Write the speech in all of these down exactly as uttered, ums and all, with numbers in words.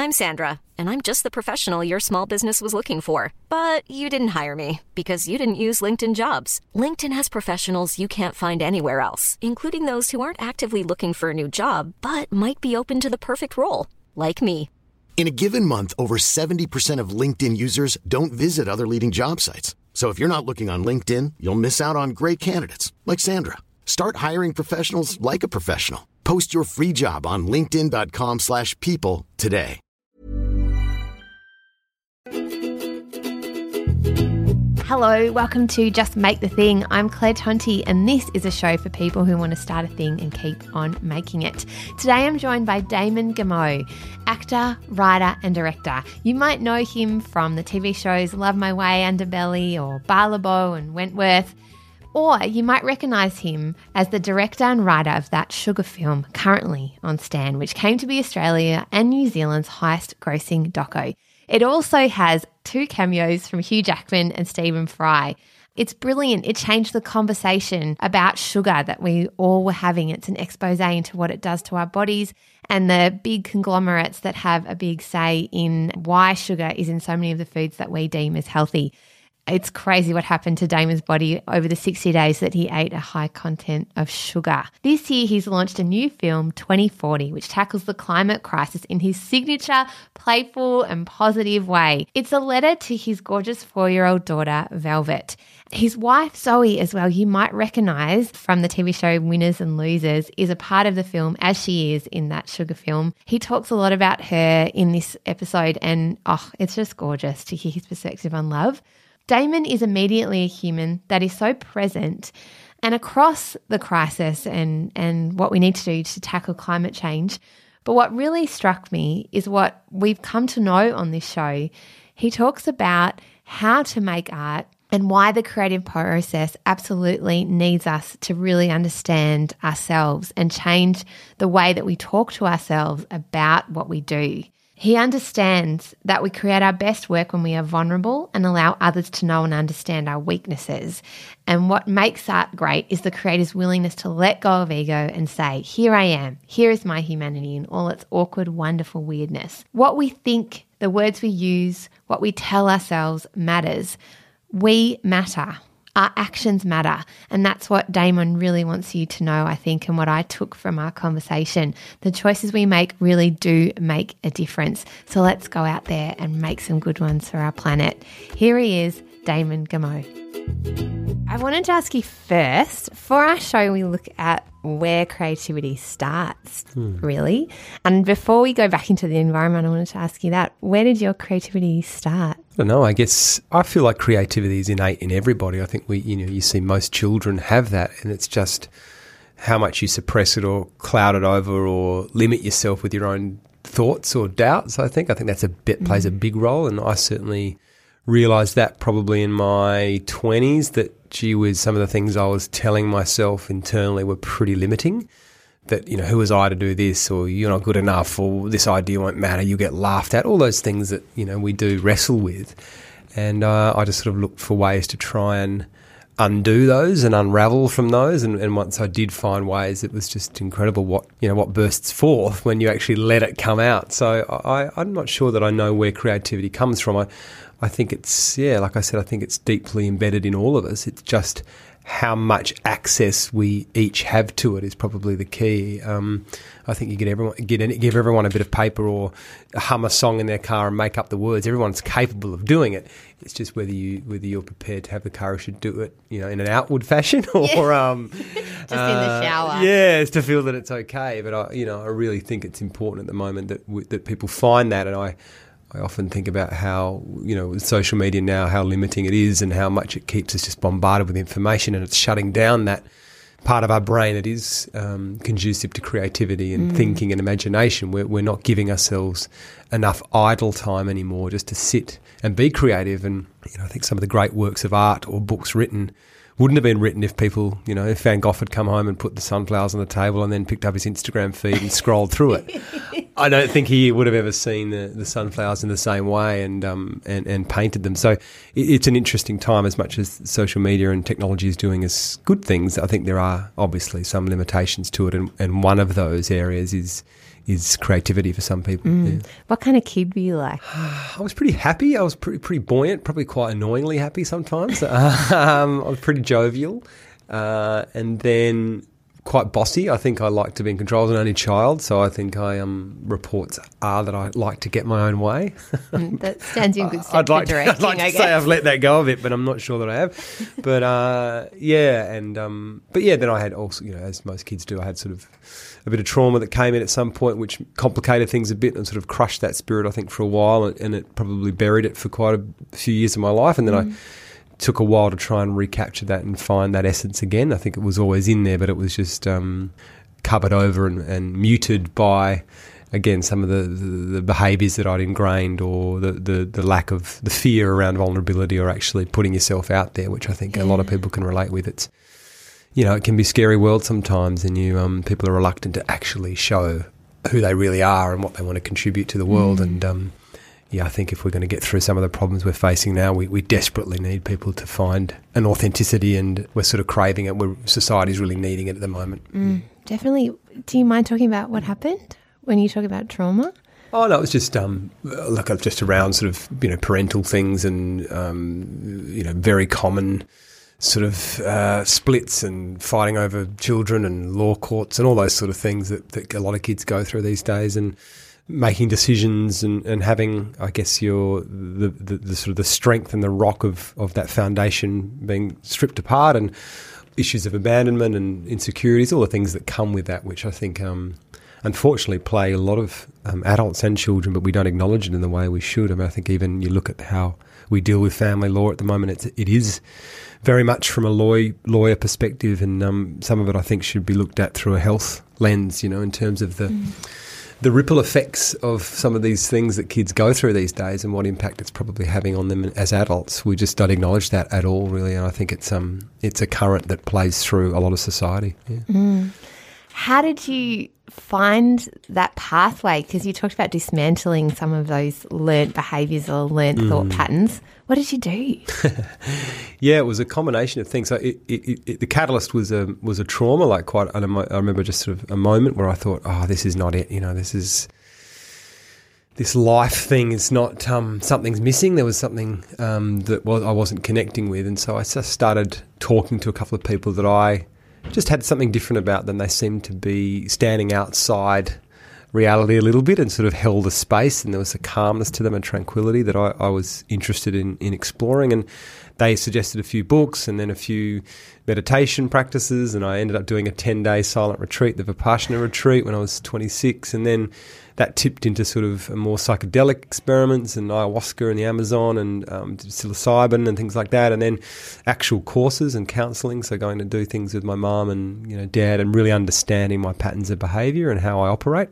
I'm Sandra, and I'm just the professional your small business was looking for. But you didn't hire me because you didn't use LinkedIn Jobs. LinkedIn has professionals you can't find anywhere else, including those who aren't actively looking for a new job, but might be open to the perfect role, like me. In a given month, over seventy percent of LinkedIn users don't visit other leading job sites. So if you're not looking on LinkedIn, you'll miss out on great candidates like Sandra. Start hiring professionals like a professional. Post your free job on linkedin.com slash people today. Hello, welcome to Just Make the Thing. I'm Claire Tonti, and this is a show for people who want to start a thing and keep on making it. Today I'm joined by Damon Gameau, actor, writer and director. You might know him from the T V shows Love My Way, Underbelly or Barlabo and Wentworth. Or you might recognise him as the director and writer of That Sugar film, currently on Stan, which came to be Australia and New Zealand's highest grossing doco. It also has two cameos from Hugh Jackman and Stephen Fry. It's brilliant. It changed the conversation about sugar that we all were having. It's an expose into what it does to our bodies and the big conglomerates that have a big say in why sugar is in so many of the foods that we deem as healthy. It's crazy what happened to Damon's body over the sixty days that he ate a high content of sugar. This year, he's launched a new film, twenty forty, which tackles the climate crisis in his signature, playful and positive way. It's a letter to his gorgeous four-year-old daughter, Velvet. His wife, Zoe, as well, you might recognise from the T V show Winners and Losers, is a part of the film as she is in That Sugar film. He talks a lot about her in this episode and, oh, it's just gorgeous to hear his perspective on love. Damon is immediately a human that is so present and across the crisis and, and what we need to do to tackle climate change. But what really struck me is what we've come to know on this show. He talks about how to make art and why the creative process absolutely needs us to really understand ourselves and change the way that we talk to ourselves about what we do. He understands that we create our best work when we are vulnerable and allow others to know and understand our weaknesses. And what makes art great is the creator's willingness to let go of ego and say, here I am, here is my humanity in all its awkward, wonderful weirdness. What we think, the words we use, what we tell ourselves matters. We matter. Our actions matter, and that's what Damon really wants you to know, I think, and what I took from our conversation. The choices we make really do make a difference. So let's go out there and make some good ones for our planet. Here he is, Damon Gameau. I wanted to ask you first, for our show we look at where creativity starts, hmm. really. And before we go back into the environment, I wanted to ask you that. Where did your creativity start? I don't know. I guess I feel like creativity is innate in everybody. I think we, you know, you see most children have that, and it's just how much you suppress it or cloud it over or limit yourself with your own thoughts or doubts. I think I think that's a bit plays mm. a big role, and I certainly realised that probably in my twenties that, gee whiz, some of the things I was telling myself internally were pretty limiting. That, you know, who was I to do this, or you're not good enough, or this idea won't matter, you get laughed at, all those things that, you know, we do wrestle with. And uh, I just sort of looked for ways to try and undo those and unravel from those. And, and once I did find ways, it was just incredible what, you know, what bursts forth when you actually let it come out. So I, I'm not sure that I know where creativity comes from. I, I think it's, yeah, like I said, I think it's deeply embedded in all of us. It's just how much access we each have to it is probably the key. Um, I think you get everyone, get any, give everyone a bit of paper or hum a song in their car and make up the words. Everyone's capable of doing it. It's just whether you whether you're prepared to have the courage to do it, you know, in an outward fashion or yeah. um, just uh, in the shower. Yeah, it's to feel that it's okay. But I, you know, I really think it's important at the moment that w- that people find that, and I. I often think about how, you know, with social media now, how limiting it is and how much it keeps us just bombarded with information, and it's shutting down that part of our brain that is um, conducive to creativity and mm. thinking and imagination. We're, we're not giving ourselves enough idle time anymore just to sit and be creative. And, you know, I think some of the great works of art or books written wouldn't have been written if people, you know, if Van Gogh had come home and put the sunflowers on the table and then picked up his Instagram feed and scrolled through it. I don't think he would have ever seen the, the sunflowers in the same way and um and, and painted them. So it, it's an interesting time. As much as social media and technology is doing us good things, I think there are obviously some limitations to it, and, and one of those areas is is creativity for some people. Mm. Yeah. What kind of kid were you like? I was pretty happy. I was pretty pretty buoyant, probably quite annoyingly happy sometimes. um, I was pretty jovial, uh, and then quite bossy. I think I like to be in control. I was an only child, so I think I um, reports are that I like to get my own way. Mm, that stands you in good stead I'd like for directing, to, I'd like to I say guess. I've let that go of it, but I'm not sure that I have. But uh, yeah, and um, but yeah, then I had also, you know, as most kids do, I had sort of a bit of trauma that came in at some point, which complicated things a bit and sort of crushed that spirit, I think, for a while, and, and it probably buried it for quite a few years of my life. And then mm. I took a while to try and recapture that and find that essence again. I think it was always in there, but it was just um, covered over and, and muted by, again, some of the, the, the behaviours that I'd ingrained, or the, the, the lack of the fear around vulnerability, or actually putting yourself out there, which I think yeah. a lot of people can relate with. It's, you know, it can be a scary world sometimes, and you um, people are reluctant to actually show who they really are and what they want to contribute to the world. Mm. And um, yeah, I think if we're going to get through some of the problems we're facing now, we, we desperately need people to find an authenticity, and we're sort of craving it. We're, society's really needing it at the moment. Mm, definitely. Do you mind talking about what happened when you talk about trauma? Oh, no, it was just, um, look, just around sort of, you know, parental things and, um, you know, very common sort of uh, splits and fighting over children and law courts and all those sort of things that, that a lot of kids go through these days, and making decisions and, and having, I guess, your the, the, the sort of the strength and the rock of, of that foundation being stripped apart, and issues of abandonment and insecurities, all the things that come with that, which I think um, unfortunately play a lot of um, adults and children, but we don't acknowledge it in the way we should. I mean, I think even you look at how we deal with family law at the moment, it's, it is very much from a lawyer, lawyer perspective, and um, some of it I think should be looked at through a health lens, you know, in terms of the mm. the ripple effects of some of these things that kids go through these days and what impact it's probably having on them as adults. We just don't acknowledge that at all, really, and I think it's um it's a current that plays through a lot of society. Yeah. Mm. How did you find that pathway? Because you talked about dismantling some of those learnt behaviours or learnt mm. thought patterns. What did you do? Yeah, it was a combination of things. So it, it, it, the catalyst was a was a trauma. Like quite, I remember just sort of a moment where I thought, "Oh, this is not it. You know, this is this life thing is not um, something's missing. There was something um, that was I wasn't connecting with." And so I just started talking to a couple of people that I just had something different about them. They seemed to be standing outside reality a little bit and sort of held a space, and there was a calmness to them and tranquility that I, I was interested in, in exploring. And they suggested a few books and then a few meditation practices, and I ended up doing a ten-day silent retreat, the Vipassana retreat, when I was twenty-six, and then that tipped into sort of more psychedelic experiments and ayahuasca in the Amazon and um, psilocybin and things like that, and then actual courses and counselling, so going to do things with my mum and, you know, dad, and really understanding my patterns of behaviour and how I operate.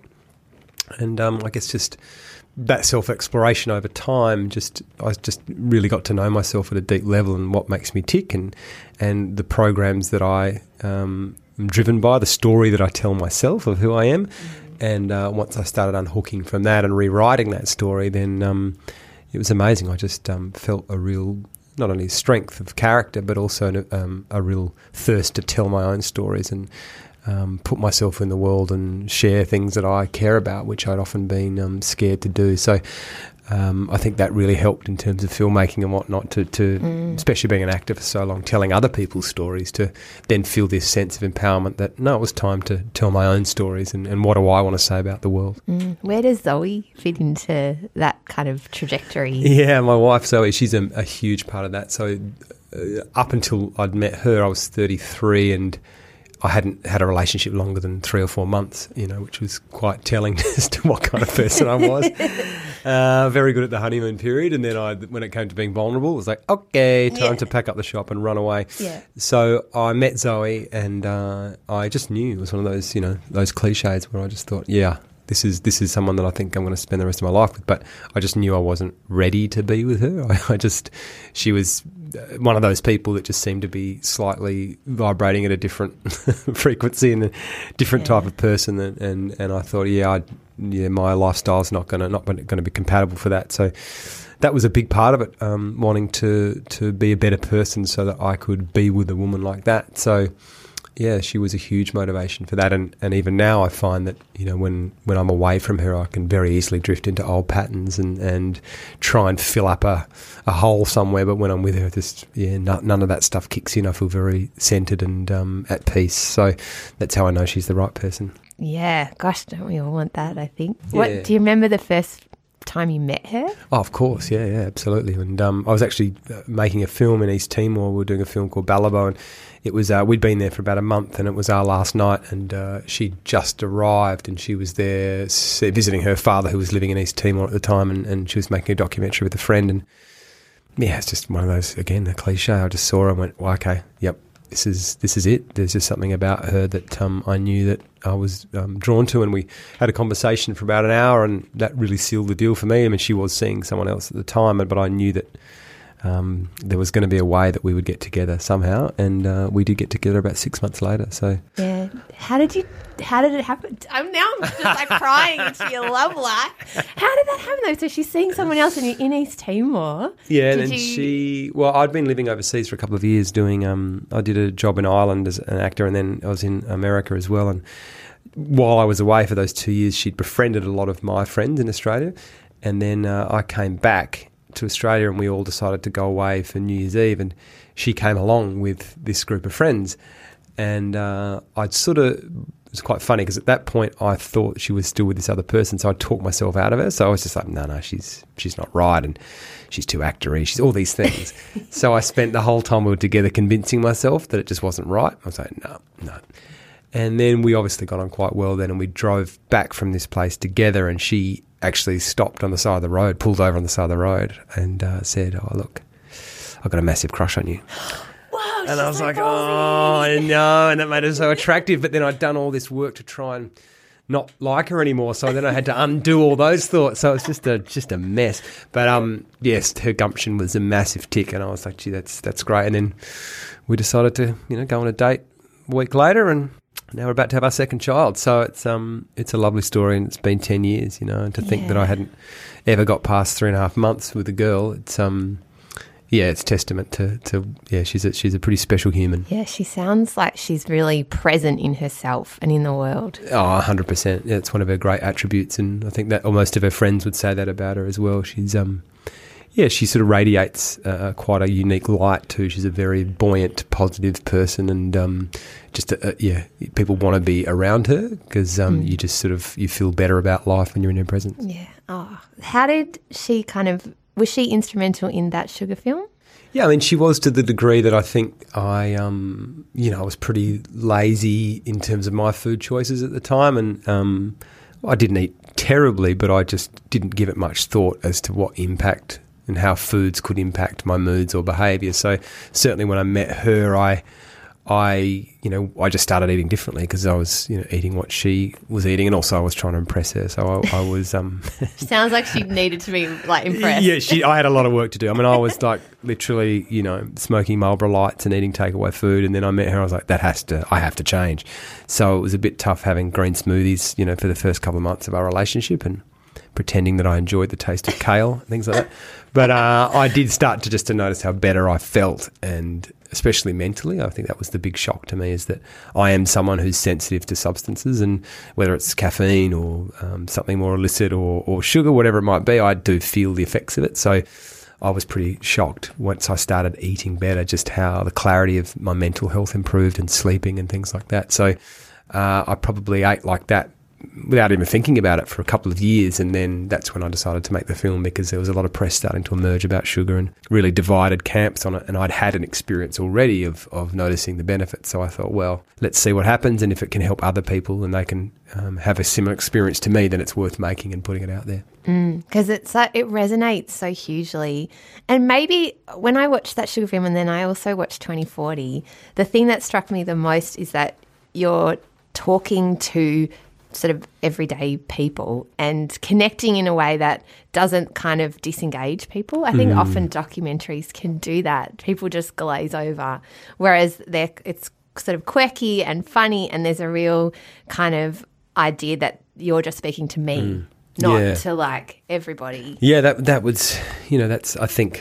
And um, I guess just that self-exploration over time, just I just really got to know myself at a deep level and what makes me tick, and and the programs that I um, am driven by, the story that I tell myself of who I am. Mm-hmm. And uh, once I started unhooking from that and rewriting that story, then um, it was amazing. I just um, felt a real, not only strength of character, but also um, a real thirst to tell my own stories and Um, put myself in the world and share things that I care about, which I'd often been um, scared to do. So um, I think that really helped in terms of filmmaking and whatnot, to, to mm. especially being an actor for so long, telling other people's stories, to then feel this sense of empowerment that, no, it was time to tell my own stories and, and what do I want to say about the world. Mm. Where does Zoe fit into that kind of trajectory? Yeah, my wife Zoe, she's a, a huge part of that. So uh, up until I'd met her, I was thirty-three, and I hadn't had a relationship longer than three or four months, you know, which was quite telling as to what kind of person I was. Uh, very good at the honeymoon period, and then I, when it came to being vulnerable, it was like, okay, time yeah. to pack up the shop and run away. Yeah. So I met Zoe, and uh, I just knew it was one of those, you know, those cliches where I just thought, yeah, this is this is someone that I think I'm going to spend the rest of my life with. But I just knew I wasn't ready to be with her. I, I just, she was one of those people that just seemed to be slightly vibrating at a different frequency and a different yeah. type of person, and, and, and I thought, yeah, I'd, yeah, my lifestyle's not going to not going to be compatible for that. So that was a big part of it, um, wanting to to be a better person so that I could be with a woman like that. So Yeah, she was a huge motivation for that. And, and even now I find that, you know, when, when I'm away from her, I can very easily drift into old patterns and, and try and fill up a, a hole somewhere. But when I'm with her, just, yeah, no, none of that stuff kicks in. I feel very centred and um, at peace. So that's how I know she's the right person. Yeah. Gosh, don't we all want that, I think. Yeah. What, do you remember the first time you met her? Oh, of course, yeah, yeah, absolutely. And um, I was actually uh, making a film in East Timor. We were doing a film called Ballabo, and it was uh, we'd been there for about a month, and it was our last night. And uh, she just arrived, and she was there visiting her father, who was living in East Timor at the time, and, and she was making a documentary with a friend. And yeah, it's just one of those, again, a cliche. I just saw her and went, well, okay, yep. This is this is it. There's just something about her that um, I knew that I was um, drawn to, and we had a conversation for about an hour, and that really sealed the deal for me. I mean, she was seeing someone else at the time, but I knew that um, there was going to be a way that we would get together somehow, and uh, we did get together about six months later. So yeah, how did you? How did it happen? I'm now I'm just like crying into your love life. How did that happen though? So she's seeing someone else in, in East Timor. Yeah, did and then you... she. Well, I'd been living overseas for a couple of years doing. Um, I did a job in Ireland as an actor, and then I was in America as well. And while I was away for those two years, she'd befriended a lot of my friends in Australia, and then uh, I came back to Australia, and we all decided to go away for New Year's Eve, and she came along with this group of friends, and uh, I'd sort of. It was quite funny because at that point I thought she was still with this other person, so I talked myself out of her. So I was just like, no, no, she's she's not right, and she's too actory. She's all these things. So I spent the whole time we were together convincing myself that it just wasn't right. I was like, no, no. And then we obviously got on quite well then, and we drove back from this place together, and she actually stopped on the side of the road, pulled over on the side of the road, and uh, said, oh, look, I've got a massive crush on you. Whoa, and I was so like, ballsy. oh, I know, and that made her so attractive. But then I'd done all this work to try and not like her anymore, so then I had to undo all those thoughts. So it was just a just a mess. But um, yes, her gumption was a massive tick, and I was like, gee, that's that's great. And then we decided to, you know, go on a date a week later, and now we're about to have our second child. So it's um it's a lovely story, and it's been ten years, you know. And to think yeah. that I hadn't ever got past three and a half months with a girl, it's um. Yeah, it's testament to, to yeah, she's a, she's a pretty special human. Yeah, she sounds like she's really present in herself and in the world. Oh, one hundred percent. Yeah, it's one of her great attributes, and I think that most of her friends would say that about her as well. She's, um, yeah, she sort of radiates uh, quite a unique light too. She's a very buoyant, positive person, and um, just, a, a, yeah, people want to be around her because um, mm. you just sort of, you feel better about life when you're in her presence. Yeah. Oh, how did she kind of... Was she instrumental in that Sugar film? Yeah, I mean, she was to the degree that I think I, um, you know, I was pretty lazy in terms of my food choices at the time, and um, I didn't eat terribly, but I just didn't give it much thought as to what impact and how foods could impact my moods or behaviour. So certainly when I met her, I, I, you know, I just started eating differently because I was, you know, eating what she was eating, and also I was trying to impress her. So I, I was. Um, Sounds like she needed to be like impressed. Yeah, she. I had a lot of work to do. I mean, I was like literally, you know, smoking Marlboro Lights and eating takeaway food, and then I met her. I was like, that has to. I have to change. So it was a bit tough having green smoothies, you know, for the first couple of months of our relationship, and pretending that I enjoyed the taste of kale and things like that. But uh, I did start to just to notice how better I felt, and especially mentally. I think that was the big shock to me, is that I am someone who's sensitive to substances, and whether it's caffeine or um, something more illicit or, or sugar, whatever it might be, I do feel the effects of it. So I was pretty shocked once I started eating better, just how the clarity of my mental health improved and sleeping and things like that. So uh, I probably ate like that without even thinking about it for a couple of years, and then that's when I decided to make the film, because there was a lot of press starting to emerge about sugar and really divided camps on it, and I'd had an experience already of, of noticing the benefits. So I thought, well, let's see what happens, and if it can help other people and they can um, have a similar experience to me, then it's worth making and putting it out there. Because mm, it's uh, it resonates so hugely. And maybe when I watched that Sugar film, and then I also watched twenty forty, the thing that struck me the most is that you're talking to sort of everyday people and connecting in a way that doesn't kind of disengage people. I think mm. often documentaries can do that. People just glaze over, whereas they're, it's sort of quirky and funny, and there's a real kind of idea that you're just speaking to me, mm. not yeah. to like everybody. Yeah, that that was, you know, that's, I think,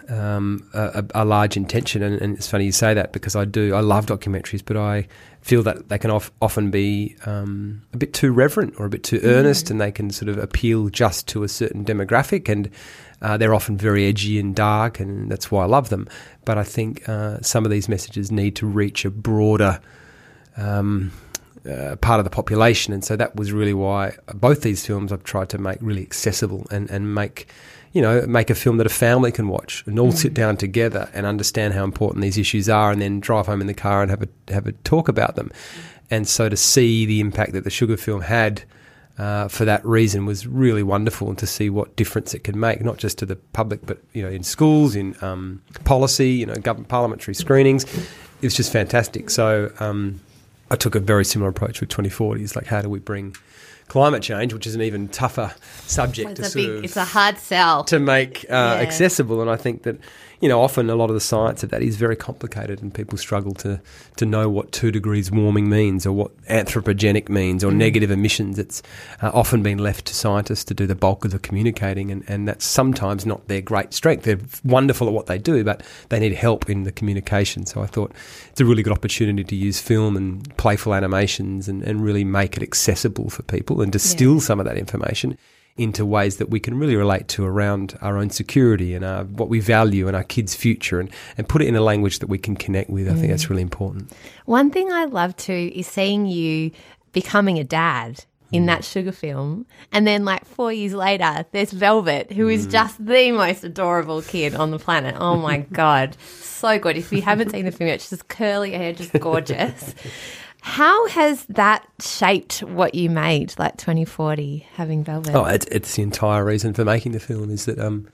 um, a, a large intention, and, and it's funny you say that because I do. I love documentaries, but I feel that they can of, often be um, a bit too reverent or a bit too earnest, mm. and they can sort of appeal just to a certain demographic, and uh, they're often very edgy and dark, and that's why I love them. But I think uh, some of these messages need to reach a broader um, uh, part of the population, and so that was really why both these films I've tried to make really accessible and, and make, you know, make a film that a family can watch and all mm. sit down together and understand how important these issues are, and then drive home in the car and have a have a talk about them. And so to see the impact that the Sugar film had uh, for that reason was really wonderful, and to see what difference it can make, not just to the public, but you know, in schools, in um, policy, you know, government parliamentary screenings. It was just fantastic. So um, I took a very similar approach with twenty forty. It's like, how do we bring climate change, which is an even tougher subject well, to it's sort a big, of it's a hard sell to make uh, yeah. accessible. And I think that, you know, often a lot of the science of that is very complicated, and people struggle to to know what two degrees warming means, or what anthropogenic means, or mm. negative emissions. It's uh, often been left to scientists to do the bulk of the communicating, and, and that's sometimes not their great strength. They're wonderful at what they do, but they need help in the communication. So I thought it's a really good opportunity to use film and playful animations and, and really make it accessible for people, and distill yeah. some of that information into ways that we can really relate to around our own security and our, what we value and our kids' future, and, and put it in a language that we can connect with. I mm. think that's really important. One thing I love too is seeing you becoming a dad in mm. that Sugar film, and then like four years later there's Velvet, who is mm. just the most adorable kid on the planet. Oh my God, so good. If you haven't seen the film yet, she's just curly hair, just gorgeous. How has that shaped what you made, like twenty forty, having Velvet? Oh, it's, it's the entire reason for making the film, is that um,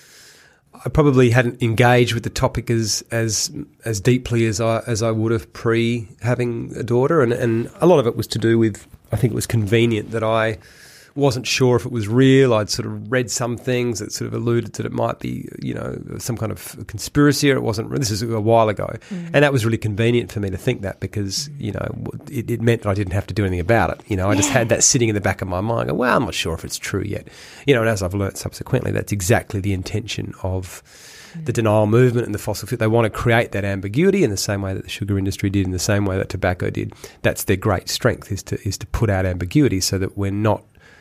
I probably hadn't engaged with the topic as as as deeply as I as I would have pre having a daughter, and, and a lot of it was to do with, I think it was convenient that I wasn't sure if it was real. I'd sort of read some things that sort of alluded that it might be, you know, some kind of conspiracy, or it wasn't. This is a while ago. Mm. And that was really convenient for me to think that, because, you know, it, it meant that I didn't have to do anything about it. You know, I yeah. just had that sitting in the back of my mind. Go, well, I'm not sure if it's true yet. You know, and as I've learnt subsequently, that's exactly the intention of the denial movement and the fossil fuel. They want to create that ambiguity in the same way that the sugar industry did, in the same way that tobacco did. That's their great strength, is to is to put out ambiguity so that we're not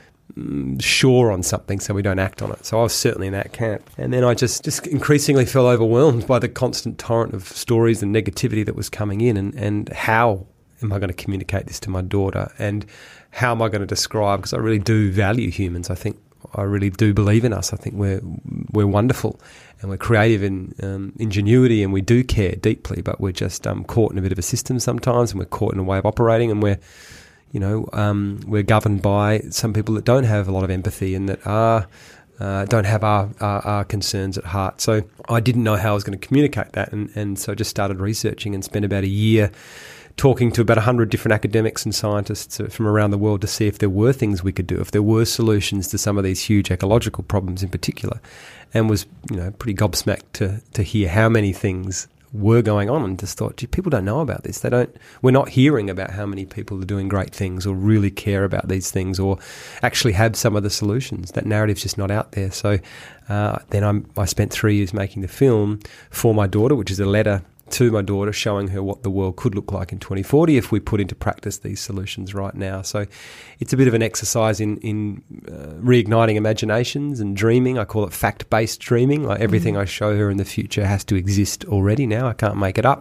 sure on something, so we don't act on it. So I was certainly in that camp. And then I just, just increasingly felt overwhelmed by the constant torrent of stories and negativity that was coming in, and, and how am I going to communicate this to my daughter, and how am I going to describe, because I really do value humans. I think I really do believe in us. I think we're we're wonderful, and we're creative in um, ingenuity, and we do care deeply, but we're just um, caught in a bit of a system sometimes, and we're caught in a way of operating, and we're You know, um, we're governed by some people that don't have a lot of empathy, and that are uh, don't have our, our, our concerns at heart. So I didn't know how I was going to communicate that, and, and so I just started researching and spent about a year talking to about one hundred different academics and scientists from around the world to see if there were things we could do, if there were solutions to some of these huge ecological problems in particular, and was, you know, pretty gobsmacked to, to hear how many things were going on, and just thought, gee, people don't know about this. They don't. We're not hearing about how many people are doing great things, or really care about these things, or actually have some of the solutions. That narrative's just not out there. So uh, then I'm, I spent three years making the film for my daughter, which is a letter to my daughter showing her what the world could look like in twenty forty if we put into practice these solutions right now. So it's a bit of an exercise in, in uh, reigniting imaginations and dreaming. I call it fact-based dreaming. Like everything mm. I show her in the future has to exist already now. I can't make it up.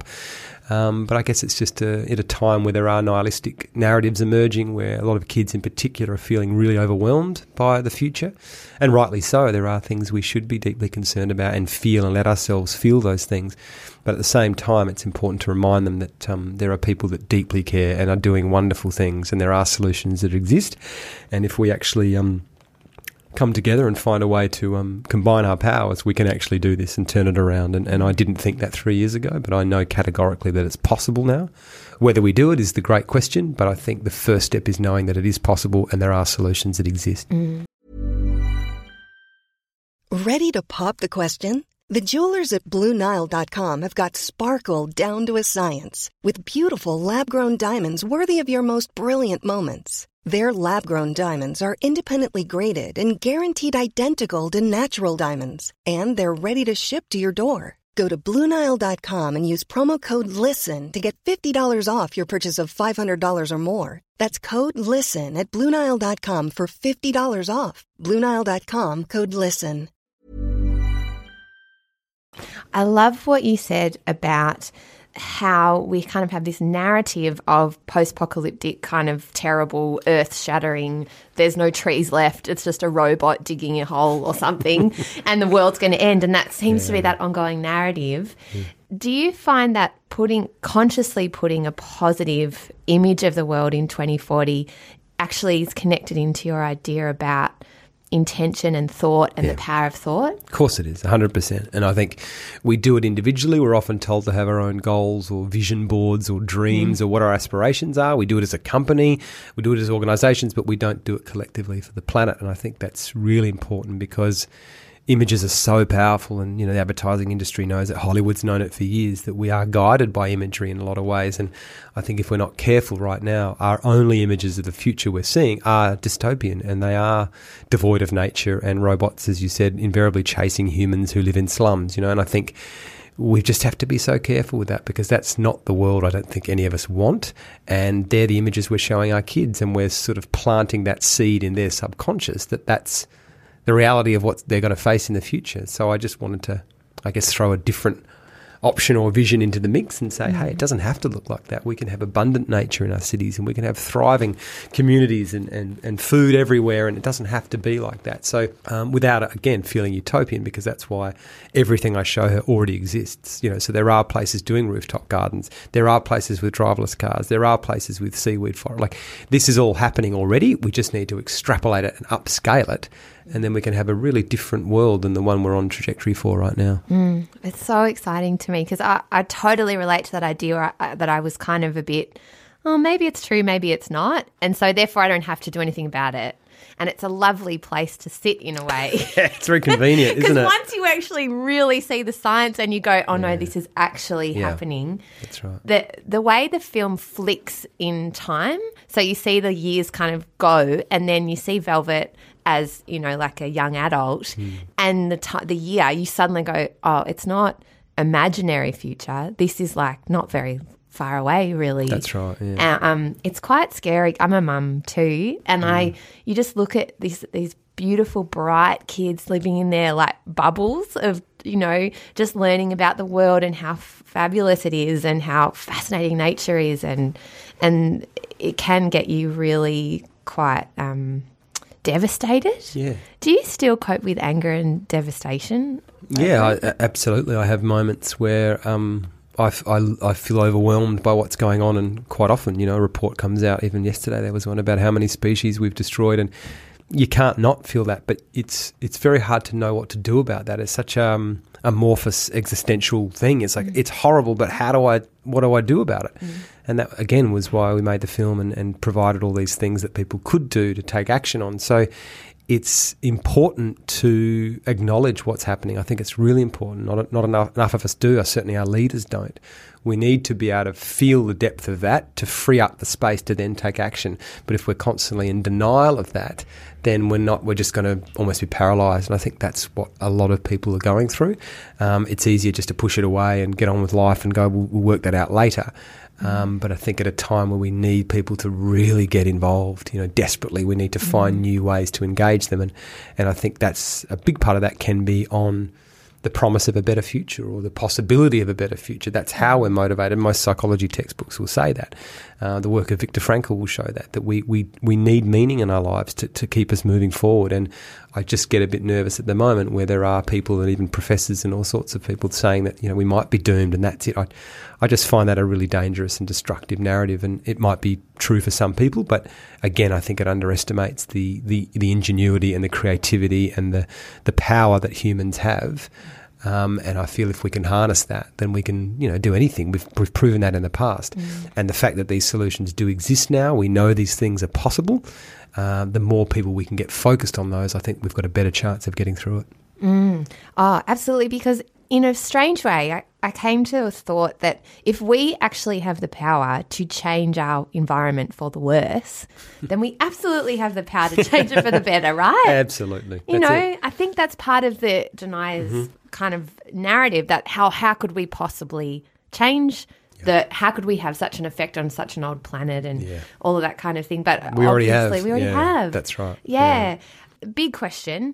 Um, but I guess it's just a, at a time where there are nihilistic narratives emerging, where a lot of kids in particular are feeling really overwhelmed by the future. And rightly so. There are things we should be deeply concerned about and feel, and let ourselves feel those things. But at the same time, it's important to remind them that um, there are people that deeply care and are doing wonderful things, and there are solutions that exist. And if we actually um, come together and find a way to um, combine our powers, we can actually do this and turn it around. And, and I didn't think that three years ago, but I know categorically that it's possible now. Whether we do it is the great question, but I think the first step is knowing that it is possible and there are solutions that exist. Mm. Ready to pop the question? The jewelers at Blue Nile dot com have got sparkle down to a science, with beautiful lab-grown diamonds worthy of your most brilliant moments. Their lab-grown diamonds are independently graded and guaranteed identical to natural diamonds. And they're ready to ship to your door. Go to Blue Nile dot com and use promo code LISTEN to get fifty dollars off your purchase of five hundred dollars or more. That's code LISTEN at Blue Nile dot com for fifty dollars off. Blue Nile dot com, code LISTEN. I love what you said about how we kind of have this narrative of post-apocalyptic kind of terrible, earth-shattering, there's no trees left, it's just a robot digging a hole or something, and the world's going to end, and that seems yeah. to be that ongoing narrative. Mm. Do you find that putting consciously putting a positive image of the world in twenty forty actually is connected into your idea about intention and thought and yeah. the power of thought? Of course it is, one hundred percent. And I think we do it individually. We're often told to have our own goals or vision boards or dreams mm. or what our aspirations are. We do it as a company, we do it as organisations, but we don't do it collectively for the planet. And I think that's really important because images are so powerful, and you know the advertising industry knows it. Hollywood's known it for years, that we are guided by imagery in a lot of ways. And I think if we're not careful right now, our only images of the future we're seeing are dystopian, and they are devoid of nature, and robots, as you said, invariably chasing humans who live in slums. You know, and I think we just have to be so careful with that, because that's not the world I don't think any of us want, and they're the images we're showing our kids, and we're sort of planting that seed in their subconscious that that's the reality of what they're going to face in the future. So I just wanted to, I guess, throw a different option or vision into the mix and say, mm. hey, it doesn't have to look like that. We can have abundant nature in our cities, and we can have thriving communities and, and, and food everywhere, and it doesn't have to be like that. So um, without, again, feeling utopian, because that's why everything I show her already exists. You know, so there are places doing rooftop gardens. There are places with driverless cars. There are places with seaweed forest. Like, this is all happening already. We just need to extrapolate it and upscale it, and then we can have a really different world than the one we're on trajectory for right now. Mm, it's so exciting to me, because I, I totally relate to that idea I, that I was kind of a bit, oh, maybe it's true, maybe it's not. And so therefore I don't have to do anything about it. And it's a lovely place to sit in a way. Yeah, it's very convenient, isn't it? Because once you actually really see the science and you go, oh, yeah. no, this is actually yeah, happening. That's right. The, the way the film flicks in time, so you see the years kind of go, and then you see Velvet as, you know, like a young adult, mm. and the t- the year, you suddenly go, oh, it's not imaginary future. This is like not very far away, really. That's right. Yeah. Uh, um, it's quite scary. I'm a mum too, and mm. I, you just look at these these beautiful, bright kids living in their like bubbles of, you know, just learning about the world and how f- fabulous it is and how fascinating nature is, and and it can get you really quite um, devastated. Yeah. Do you still cope with anger and devastation? Yeah, I, absolutely. I have moments where um, I, I, I feel overwhelmed by what's going on, and quite often, you know, a report comes out. Even yesterday there was one about how many species we've destroyed, and you can't not feel that, but it's it's very hard to know what to do about that. It's such a um, amorphous existential thing. It's like, mm. it's horrible, but how do I, what do I do about it? Mm. And that, again, was why we made the film and, and provided all these things that people could do to take action on. So it's important to acknowledge what's happening. I think it's really important. Not not enough, enough of us do. Certainly our leaders don't. We need to be able to feel the depth of that to free up the space to then take action. But if we're constantly in denial of that, then we're not. We're just going to almost be paralysed. And I think that's what a lot of people are going through. Um, it's easier just to push it away and get on with life and go, we'll, we'll work that out later. Um, but I think at a time where we need people to really get involved, you know, desperately, we need to find mm. new ways to engage them. And, and I think that's a big part of that can be on the promise of a better future or the possibility of a better future. That's how we're motivated. Most psychology textbooks will say that. Uh, the work of Viktor Frankl will show that, that we, we, we need meaning in our lives to, to keep us moving forward. And I just get a bit nervous at the moment where there are people and even professors and all sorts of people saying that, you know, we might be doomed and that's it. I, I just find that a really dangerous and destructive narrative, and it might be true for some people, but again, I think it underestimates the, the, the ingenuity and the creativity and the, the power that humans have. Um, and I feel if we can harness that, then we can, you know, do anything. We've, we've proven that in the past. Mm. And the fact that these solutions do exist now, we know these things are possible. Uh, the more people we can get focused on those, I think we've got a better chance of getting through it. Mm. Oh, absolutely. Because in a strange way, I, I came to a thought that if we actually have the power to change our environment for the worse, then we absolutely have the power to change it for the better, right? Absolutely. You That's know, it. I think that's part of the deniers Mm-hmm. kind of narrative, that how how could we possibly change the, how could we have such an effect on such an old planet and Yeah. all of that kind of thing. But We already have. obviously we already Yeah, have. that's right. Yeah. Big question.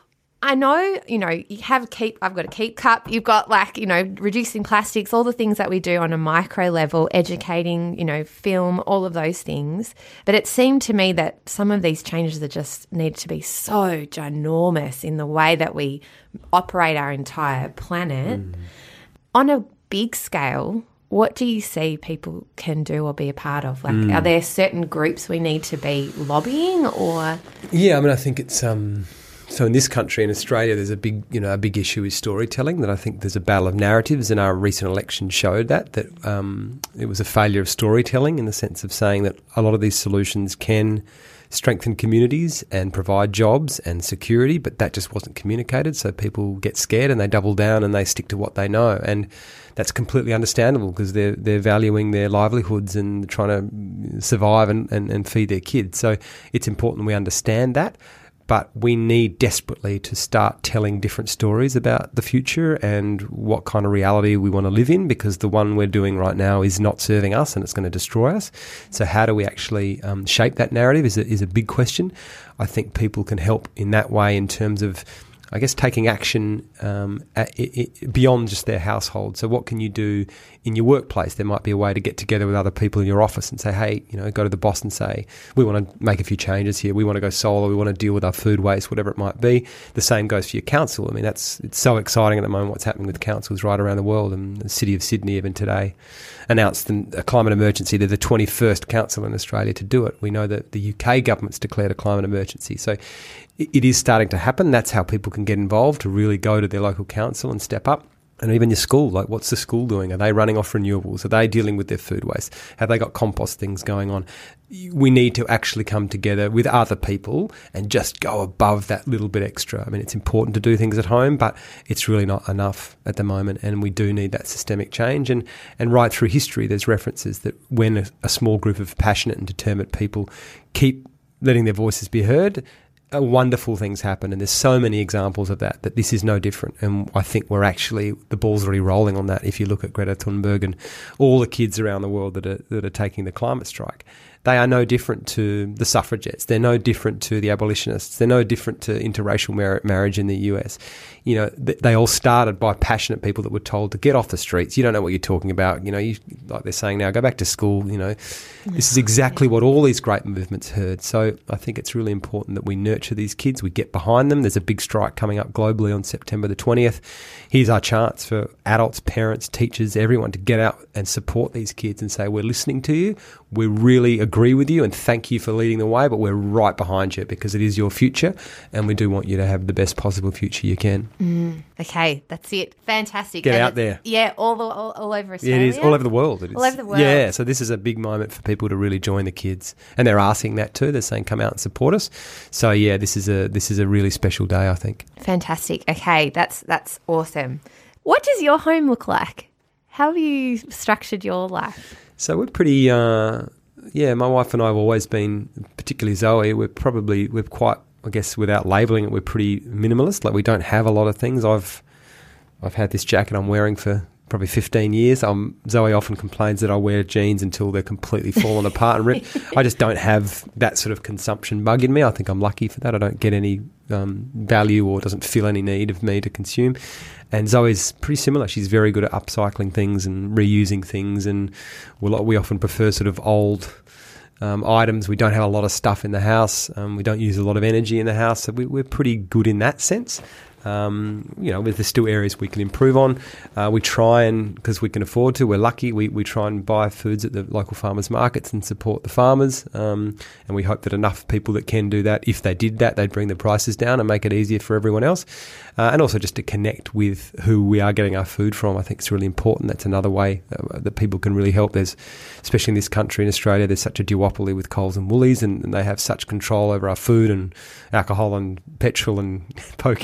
I know, you know, you have keep, I've got a keep cup, you've got like, you know, reducing plastics, all the things that we do on a micro level, educating, you know, film, all of those things. But it seemed to me that some of these changes that just need to be so ginormous in the way that we operate our entire planet. Mm. On a big scale, what do you see people can do or be a part of? Like, mm. are there certain groups we need to be lobbying or? Yeah, I mean, I think it's um, so in this country, in Australia, there's a big, you know, a big issue with storytelling. That I think there's a battle of narratives, and our recent election showed that that um, it was a failure of storytelling in the sense of saying that a lot of these solutions can strengthen communities and provide jobs and security, but that just wasn't communicated. So people get scared and they double down and they stick to what they know, and that's completely understandable because they're they're valuing their livelihoods and trying to survive and, and, and feed their kids. So it's important we understand that, but we need desperately to start telling different stories about the future and what kind of reality we want to live in, because the one we're doing right now is not serving us and it's going to destroy us. So how do we actually um, shape that narrative is a, is a big question. I think people can help in that way in terms of, I guess, taking action um, at, it, it, beyond just their household. So what can you do in your workplace? There might be a way to get together with other people in your office and say, hey, you know, go to the boss and say, we want to make a few changes here. We want to go solar. We want to deal with our food waste, whatever it might be. The same goes for your council. I mean, that's it's so exciting at the moment what's happening with councils right around the world. And the city of Sydney even today announced an, a climate emergency. They're the twenty-first council in Australia to do it. We know that the U K government's declared a climate emergency. So it is starting to happen. That's how people can get involved, to really go to their local council and step up. And even your school, like what's the school doing? Are they running off renewables? Are they dealing with their food waste? Have they got compost things going on? We need to actually come together with other people and just go above that little bit extra. I mean, it's important to do things at home, but it's really not enough at the moment, and we do need that systemic change. And, and right through history, there's references that when a, a small group of passionate and determined people keep letting their voices be heard, Uh, wonderful things happen, and there's so many examples of that, that this is no different. And I think we're actually, the ball's already rolling on that. If you look at Greta Thunberg and all the kids around the world that are, that are taking the climate strike, they are no different to the suffragettes. They're no different to the abolitionists. They're no different to interracial mar- marriage in the U S. You know, th- they all started by passionate people that were told to get off the streets. You don't know what you're talking about. You know, you, like they're saying now, go back to school. You know, this is exactly what all these great movements heard. So I think it's really important that we nurture these kids. We get behind them. There's a big strike coming up globally on September the twentieth. Here's our chance for adults, parents, teachers, everyone to get out and support these kids and say, we're listening to you. We really agree with you and thank you for leading the way, but we're right behind you because it is your future and we do want you to have the best possible future you can. Mm, okay, that's it. Fantastic. Get and out there. Yeah, all, the, all, all over Australia. Yeah, it is. All over the world. It is. All over the world. Yeah, so this is a big moment for people to really join the kids. And they're asking that too. They're saying, come out and support us. So, yeah, this is a this is a really special day, I think. Fantastic. Okay, that's that's awesome. What does your home look like? How have you structured your life? So we're pretty, uh, yeah, my wife and I have always been, particularly Zoe, we're probably, we're quite, I guess, without labelling it, we're pretty minimalist. Like we don't have a lot of things. I've I've had this jacket I'm wearing for probably fifteen years. Um, Zoe often complains that I wear jeans until they're completely fallen apart and ripped. I just don't have that sort of consumption bug in me. I think I'm lucky for that. I don't get any um, value or doesn't feel any need of me to consume. And Zoe's pretty similar. She's very good at upcycling things and reusing things, and we'll, we often prefer sort of old um, items. We don't have a lot of stuff in the house. Um, we don't use a lot of energy in the house, so we, we're pretty good in that sense. Um, you know, there's still areas we can improve on. Uh, we try and, because we can afford to, we're lucky, we, we try and buy foods at the local farmers markets and support the farmers. Um, and we hope that enough people that can do that, if they did that, they'd bring the prices down and make it easier for everyone else. Uh, and also just to connect with who we are getting our food from, I think it's really important. That's another way uh, that people can really help. There's, especially in this country, in Australia, there's such a duopoly with Coles and Woolies, and, and they have such control over our food and alcohol and petrol and pokies and all sorts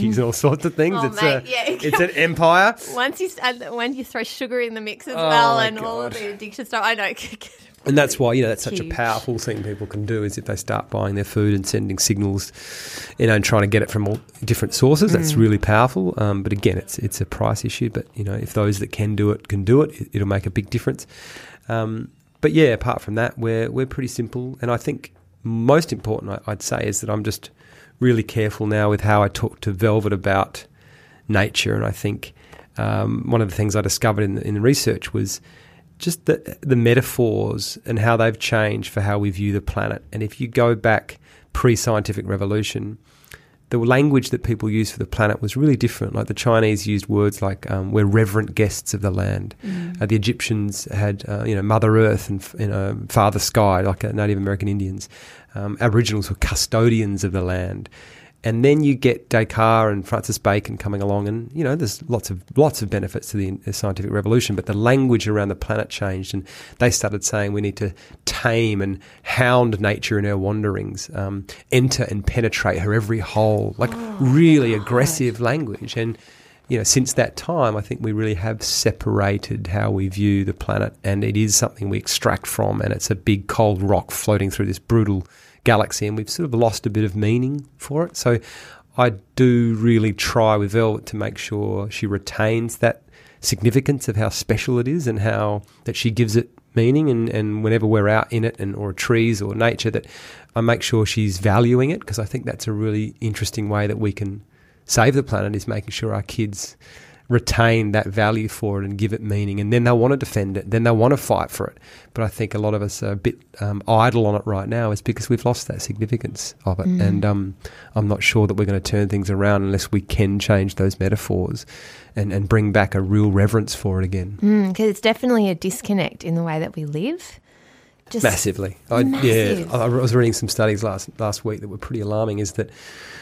sorts of things. Oh, it's mate, a, yeah. it's an empire. Once you start, when you throw sugar in the mix as Oh, well, my and all of God. the addiction stuff, I know. And that's why, you know, that's such Huge. a powerful thing people can do is if they start buying their food and sending signals, you know, and trying to get it from all different sources, that's Mm. really powerful. Um, but again, it's it's a price issue. But, you know, if those that can do it can do it, it it'll make a big difference. Um, but, yeah, apart from that, we're, we're pretty simple. And I think most important, I, I'd say, is that I'm just really careful now with how I talk to Velvet about nature. And I think um, one of the things I discovered in the, in the research was just the the metaphors and how they've changed for how we view the planet. And if you go back pre-scientific revolution, the language that people used for the planet was really different. Like the Chinese used words like um, we're reverent guests of the land. Mm. Uh, the Egyptians had uh, you know Mother Earth and you know Father Sky, like uh, Native American Indians. Um, Aboriginals were custodians of the land. And then you get Descartes and Francis Bacon coming along, and you know there's lots of lots of benefits to the, the scientific revolution. But the language around the planet changed, and they started saying we need to tame and hound nature in her wanderings, um, enter and penetrate her every hole, like Oh, really aggressive language. And you know, since that time, I think we really have separated how we view the planet, and it is something we extract from, and it's a big cold rock floating through this brutal galaxy, and we've sort of lost a bit of meaning for it. So I do really try with Velvet to make sure she retains that significance of how special it is and how that she gives it meaning, and, and whenever we're out in it and or trees or nature, that I make sure she's valuing it, because I think that's a really interesting way that we can save the planet, is making sure our kids retain that value for it and give it meaning, and then they'll want to defend it, then they'll want to fight for it. But I think a lot of us are a bit um, idle on it right now is because we've lost that significance of it. Mm. And um, I'm not sure that we're going to turn things around unless we can change those metaphors and, and bring back a real reverence for it again. Because mm, it's definitely a disconnect in the way that we live. Just Massively. I, massive. Yeah, I was reading some studies last last week that were pretty alarming, is that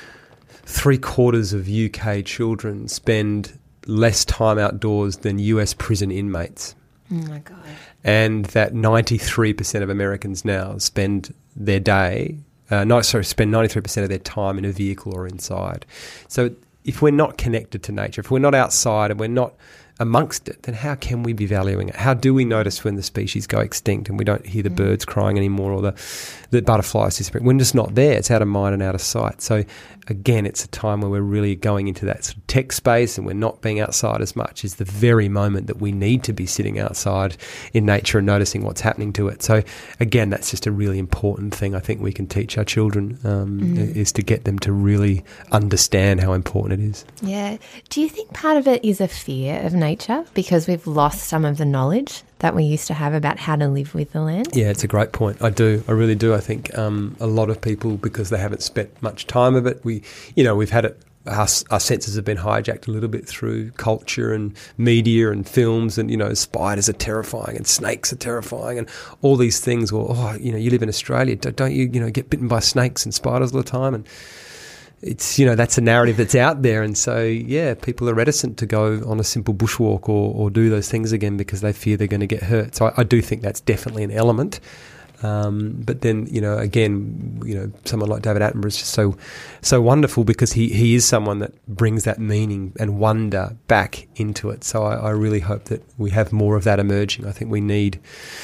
three quarters of U K children spend less time outdoors than U S prison inmates. Oh my God. And that ninety-three percent of Americans now spend their day, uh, no, sorry, spend ninety-three percent of their time in a vehicle or inside. So if we're not connected to nature, if we're not outside and we're not amongst it, then how can we be valuing it? How do we notice when the species go extinct and we don't hear the mm. birds crying anymore, or the, the butterflies disappearing? We're just not there. It's out of mind and out of sight. So again, it's a time where we're really going into that sort of tech space and we're not being outside as much. Is the very moment that we need to be sitting outside in nature and noticing what's happening to it. So again, that's just a really important thing I think we can teach our children, um, mm. is to get them to really understand how important it is. Yeah. Do you think part of it is a fear of nature because we've lost some of the knowledge that we used to have about how to live with the land? Yeah, it's a great point. I do. I really do. I think um, a lot of people, because they haven't spent much time of it, we, you know, we've had it, our, our senses have been hijacked a little bit through culture and media and films, and, you know, spiders are terrifying and snakes are terrifying and all these things. Or, oh, you know, you live in Australia, don't you, you know, get bitten by snakes and spiders all the time? And it's, you know, that's a narrative that's out there. And so, yeah, people are reticent to go on a simple bushwalk or, or do those things again because they fear they're going to get hurt. So I, I do think that's definitely an element. Um, but then, you know, again, you know, someone like David Attenborough is just so, so wonderful because he, he is someone that brings that meaning and wonder back into it. So I, I really hope that we have more of that emerging. I think we need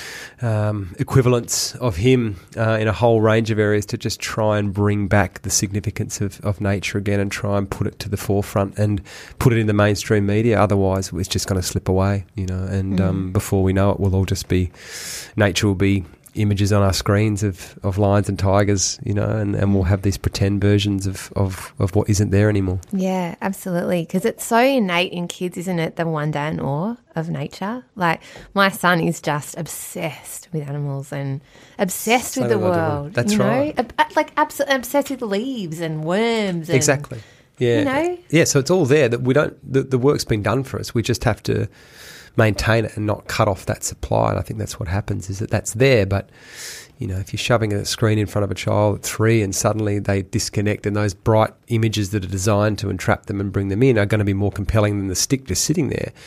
Um, equivalents of him uh, in a whole range of areas to just try and bring back the significance of, of nature again and try and put it to the forefront and put it in the mainstream media. Otherwise, it's just going to slip away, you know, and mm. um, before we know it, we'll all just be, nature will be images on our screens of, of lions and tigers, you know, and, and we'll have these pretend versions of, of, of what isn't there anymore. Yeah, absolutely. Because it's so innate in kids, isn't it, the wonder and awe of nature? Like, my son is just obsessed with animals and obsessed So with the do I do. world. That's you know? right. Ab- like, abs- obsessed with leaves and worms. And, Exactly. Yeah. You know? Yeah, so it's all there. That we don't. The, the work's been done for us. We just have to maintain it and not cut off that supply. And I think that's what happens, is that that's there, but you know, if you're shoving a screen in front of a child at three and suddenly they disconnect, and those bright images that are designed to entrap them and bring them in are going to be more compelling than the stick just sitting there.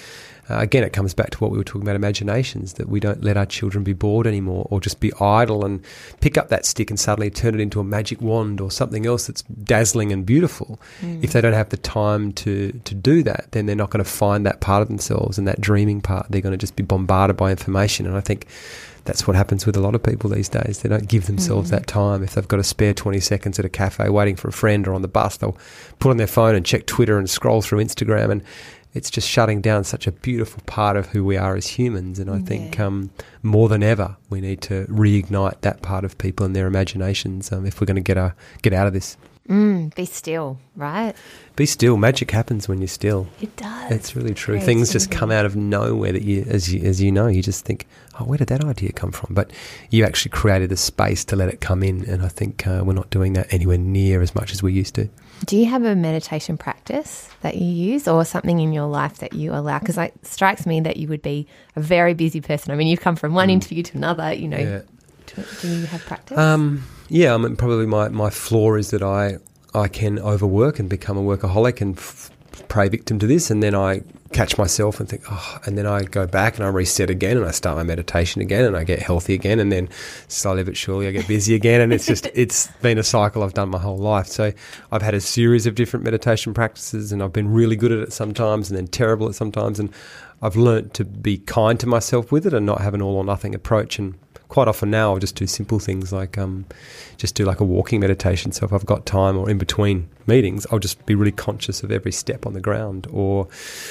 uh, again, it comes back to what we were talking about, imaginations, that we don't let our children be bored anymore or just be idle and pick up that stick and suddenly turn it into a magic wand or something else that's dazzling and beautiful. Mm. If they don't have the time to, to do that, then they're not going to find that part of themselves and that dreaming part. They're going to just be bombarded by information. And I think that's what happens with a lot of people these days. They don't give themselves mm. that time. If they've got a spare twenty seconds at a cafe waiting for a friend or on the bus, they'll put on their phone and check Twitter and scroll through Instagram, and it's just shutting down such a beautiful part of who we are as humans. And I yeah. think um, more than ever, we need to reignite that part of people and their imaginations um, if we're going to get our, get out of this. Mm, be still, right? Be still. Magic happens when you're still. It does. It's really true. Very Things just come out of nowhere that you, as you, as you know, you just think, oh, where did that idea come from? But you actually created the space to let it come in, and I think uh, we're not doing that anywhere near as much as we used to. Do you have a meditation practice that you use, or something in your life that you allow? Because it strikes me that you would be a very busy person. I mean, you've come from one mm. interview to another, you know. Yeah. Do, do you have practice? Um, yeah, I mean, probably my, my flaw is that I, I can overwork and become a workaholic and f- pray victim to this, and then I catch myself and think, oh, and then I go back and I reset again and I start my meditation again and I get healthy again, and then slowly but surely I get busy again, and it's just, it's been a cycle I've done my whole life. So I've had a series of different meditation practices, and I've been really good at it sometimes and then terrible at sometimes, and I've learnt to be kind to myself with it and not have an all or nothing approach. And quite often now I'll just do simple things like um, just do like a walking meditation. So if I've got time or in between meetings, I'll just be really conscious of every step on the ground, or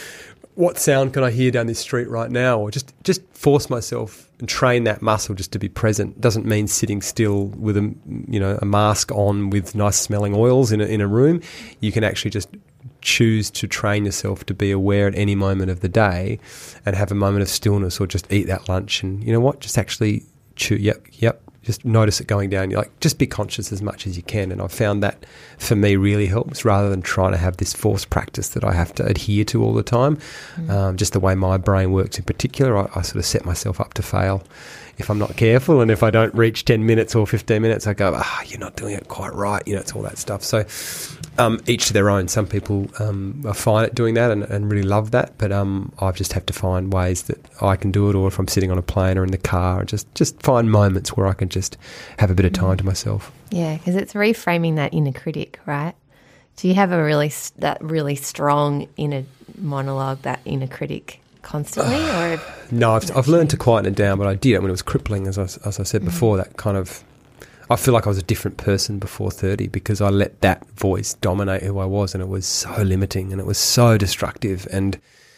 what sound can I hear down this street right now, or just, just force myself and train that muscle just to be present. Doesn't mean sitting still with a, you know, a mask on with nice smelling oils in a, in a room. You can actually just choose to train yourself to be aware at any moment of the day and have a moment of stillness, or just eat that lunch and, you know what, just actually chew, yep, yep, just notice it going down. You're like, just be conscious as much as you can. And I've found that for me really helps, rather than trying to have this forced practice that I have to adhere to all the time. Mm. Um, just the way my brain works in particular, I, I sort of set myself up to fail if I'm not careful. And if I don't reach ten minutes or fifteen minutes, I go, ah, you're not doing it quite right. You know, it's all that stuff. So um, each to their own. Some people um, are fine at doing that and, and really love that. But um, I just have to find ways that I can do it, or if I'm sitting on a plane or in the car, just, just find moments where I can just have a bit of time to myself. Yeah, because it's reframing that inner critic, right? Do you have a really that really strong inner monologue, that inner critic constantly? Or no, I've, I've learned to quieten it down, but I did it when it was crippling, as I, as I said before. Mm. That kind of, I feel like I was a different person before thirty because I let that voice dominate who I was, and it was so limiting and it was so destructive, and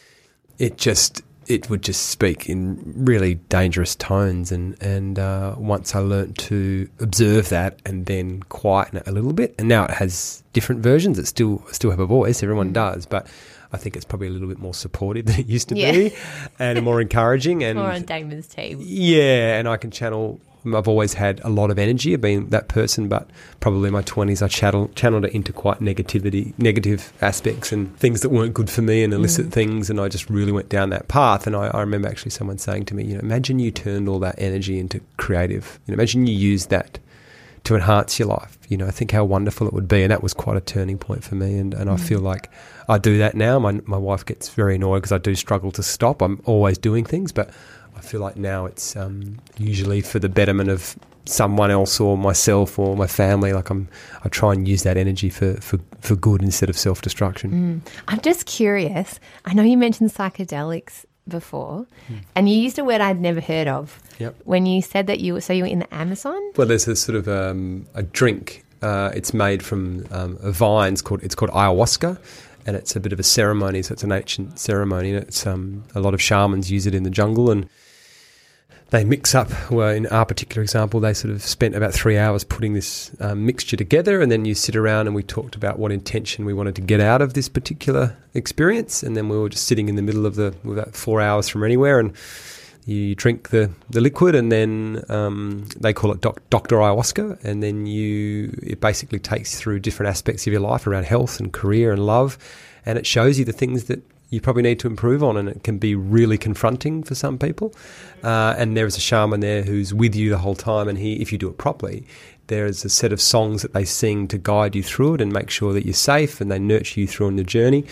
it just, it would just speak in really dangerous tones. And, and uh, once I learnt to observe that and then quieten it a little bit, and now it has different versions. It still still have a voice, everyone mm. does, but I think it's probably a little bit more supportive than it used to yeah. be, and more encouraging. And more on Damon's team. Yeah, and I can channel. I've always had a lot of energy of being that person, but probably in my twenties I channel, channeled it into quite negativity, negative aspects and things that weren't good for me and illicit mm. things, and I just really went down that path. And I, I remember actually someone saying to me, you know, imagine you turned all that energy into creative. You know, imagine you used that to enhance your life. You know, I think how wonderful it would be, and that was quite a turning point for me. And, and mm. I feel like I do that now. My my wife gets very annoyed because I do struggle to stop. I'm always doing things, but I feel like now it's um, usually for the betterment of someone else or myself or my family. Like I'm, I try and use that energy for, for, for good instead of self-destruction. Mm. I'm just curious. I know you mentioned psychedelics before, mm. and you used a word I'd never heard of. Yep. When you said that you were, so you were in the Amazon? Well, there's a sort of um, a drink. Uh, it's made from um, a vines called, it's called ayahuasca. And it's a bit of a ceremony, so it's an ancient ceremony. And it's um, a lot of shamans use it in the jungle, and they mix up. Well, in our particular example, they sort of spent about three hours putting this um, mixture together, and then you sit around and we talked about what intention we wanted to get out of this particular experience, and then we were just sitting in the middle of the, we were about four hours from anywhere, and you drink the, the liquid, and then um, they call it doc, Doctor Ayahuasca, and then you it basically takes you through different aspects of your life around health and career and love, and it shows you the things that you probably need to improve on, and it can be really confronting for some people. Uh, and there is a shaman there who's with you the whole time, and he, if you do it properly, there is a set of songs that they sing to guide you through it and make sure that you're safe, and they nurture you through on the journey.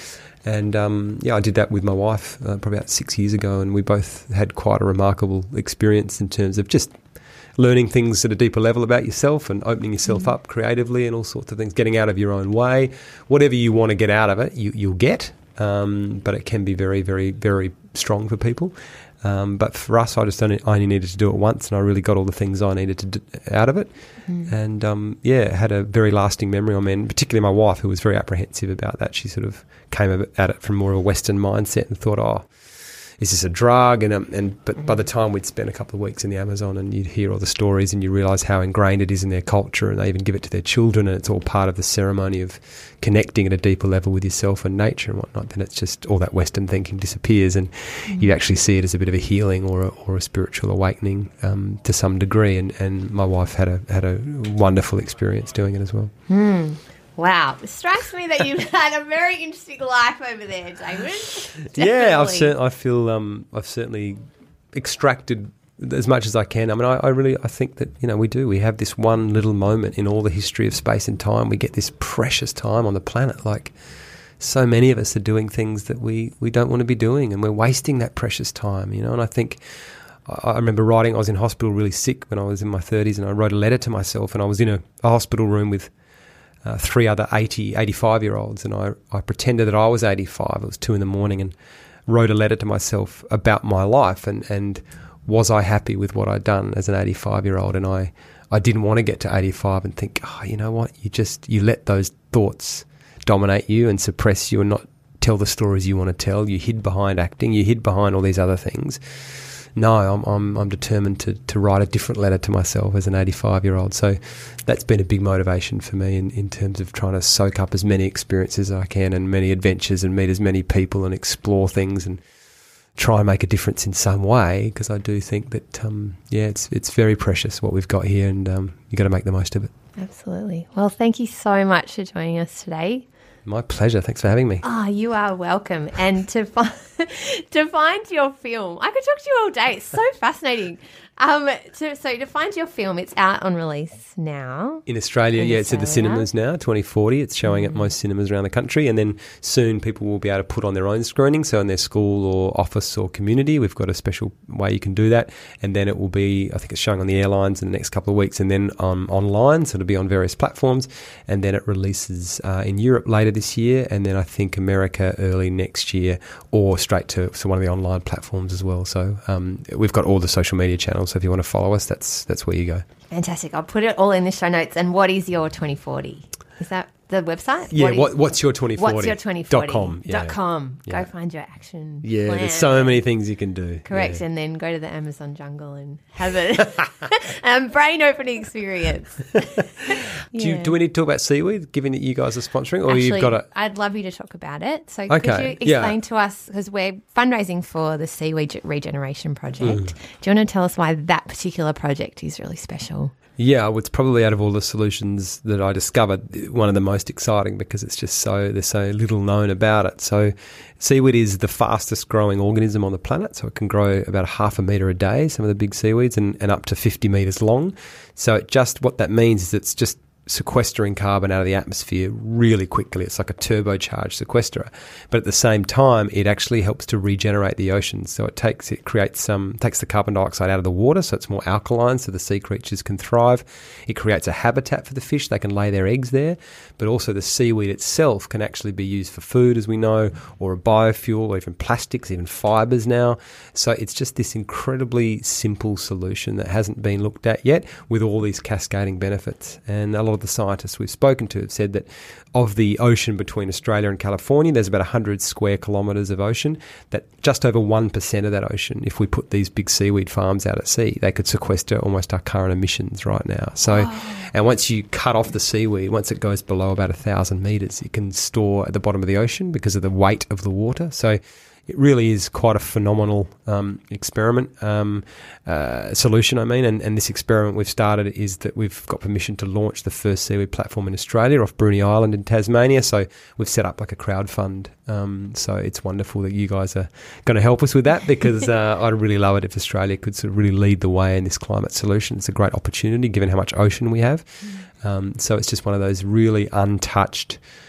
And um, yeah, I did that with my wife uh, probably about six years ago, and we both had quite a remarkable experience in terms of just learning things at a deeper level about yourself and opening yourself mm. up creatively and all sorts of things, getting out of your own way. Whatever you want to get out of it, you, you'll get, um, but it can be very, very, very strong for people. Um, but for us, I just only, I only needed to do it once, and I really got all the things I needed to do out of it. Mm. And, um, yeah, it had a very lasting memory on me, and particularly my wife, who was very apprehensive about that. She sort of came at it from more of a Western mindset and thought, oh, is this a drug? And um, and but by the time we'd spent a couple of weeks in the Amazon and you'd hear all the stories and you realise how ingrained it is in their culture, and they even give it to their children, and it's all part of the ceremony of connecting at a deeper level with yourself and nature and whatnot, then it's just all that Western thinking disappears, and mm. you actually see it as a bit of a healing or a, or a spiritual awakening um, to some degree. And, and my wife had a had a wonderful experience doing it as well. Mm. Wow. It strikes me that you've had a very interesting life over there, Damon. Yeah, I've cer- I feel um, I've certainly extracted as much as I can. I mean, I, I really I think that, you know, we do. We have this one little moment in all the history of space and time. We get this precious time on the planet. Like, so many of us are doing things that we, we don't want to be doing, and we're wasting that precious time, you know. And I think I remember writing, I was in hospital really sick when I was in my thirties, and I wrote a letter to myself, and I was in a, a hospital room with Uh, three other eighty, eighty-five-year-olds, and I, I pretended that I was eighty-five. It was two in the morning, and wrote a letter to myself about my life and, and was I happy with what I'd done as an eighty-five-year-old. And I, I didn't want to get to eighty-five and think, oh, you know what, you just, you let those thoughts dominate you and suppress you and not tell the stories you want to tell. You hid behind acting, you hid behind all these other things. No, I'm I'm, I'm determined to, to write a different letter to myself as an eighty-five-year-old. So that's been a big motivation for me in, in terms of trying to soak up as many experiences as I can and many adventures and meet as many people and explore things and try and make a difference in some way, because I do think that, um, yeah, it's it's very precious what we've got here, and um, you've got to make the most of it. Absolutely. Well, thank you so much for joining us today. My pleasure. Thanks for having me. Ah, oh, you are welcome. And to find to find your film, I could talk to you all day. It's so fascinating. Um, to, so to find your film, it's out on release now in Australia. In yeah, Australia. It's at the cinemas now. twenty forty. It's showing mm. at most cinemas around the country, and then soon people will be able to put on their own screening. So in their school or office or community, we've got a special way you can do that. And then it will be, I think it's showing on the airlines in the next couple of weeks, and then um, online. So it'll be on various platforms, and then it releases uh, in Europe later this year, and then I think America early next year, or straight to so one of the online platforms as well. So um, we've got all the social media channels. So if you want to follow us, that's that's where you go. Fantastic. I'll put it all in the show notes. And what is your twenty forty? Is that the website? Yeah, what is, what, what's your twenty forty? What's your twenty forty? Dot com. Yeah. Dot com. Yeah. Go find your action Yeah, plan. there's so many things you can do. Correct. Yeah. And then go to the Amazon jungle and have a um, brain-opening experience. yeah. do, you, do we need to talk about seaweed, given that you guys are sponsoring? Or Actually, you've got a... I'd love you to talk about it. So okay. could you explain yeah. to us, because we're fundraising for the Seaweed Regeneration Project. Mm. Do you want to tell us why that particular project is really special? Yeah, well, it's probably out of all the solutions that I discovered, one of the most exciting, because it's just so, there's so little known about it. So seaweed is the fastest growing organism on the planet. So it can grow about half a metre a day, some of the big seaweeds, and, and up to fifty metres long. So it just, what that means is it's just sequestering carbon out of the atmosphere really quickly. It's like a turbocharged sequesterer. But at the same time, it actually helps to regenerate the oceans. So it takes it creates some takes the carbon dioxide out of the water, so it's more alkaline, so the sea creatures can thrive. It creates a habitat for the fish; they can lay their eggs there. But also the seaweed itself can actually be used for food, as we know, or a biofuel, or even plastics, even fibres now. So it's just this incredibly simple solution that hasn't been looked at yet, with all these cascading benefits. And a lot of the scientists we've spoken to have said that of the ocean between Australia and California, there's about one hundred square kilometres of ocean, that just over one percent of that ocean, if we put these big seaweed farms out at sea, they could sequester almost our current emissions right now. So, oh. And once you cut off the seaweed, once it goes below about one thousand metres, it can store at the bottom of the ocean because of the weight of the water. So it really is quite a phenomenal um, experiment, um, uh, solution, I mean, and, and this experiment we've started is that we've got permission to launch the first seaweed platform in Australia off Bruny Island in Tasmania. So we've set up like a crowd fund. Um, so it's wonderful that you guys are going to help us with that, because uh, I'd really love it if Australia could sort of really lead the way in this climate solution. It's a great opportunity given how much ocean we have. Mm. Um, so it's just one of those really untouched